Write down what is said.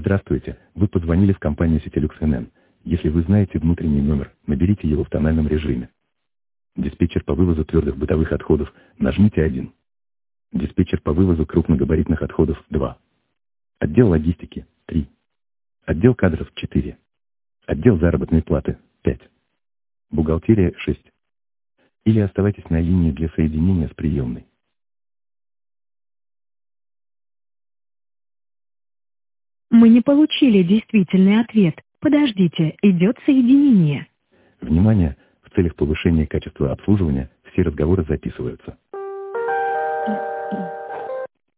Здравствуйте, вы позвонили в компанию Citilux NN. Если вы знаете внутренний номер, наберите его в тональном режиме. Диспетчер по вывозу твердых бытовых отходов, нажмите 1. Диспетчер по вывозу крупногабаритных отходов, 2. Отдел логистики, 3. Отдел кадров, 4. Отдел заработной платы, 5. Бухгалтерия, 6. Или оставайтесь на линии для соединения с приемной. Мы не получили действительный ответ. Подождите, идет соединение. Внимание! В целях повышения качества обслуживания все разговоры записываются.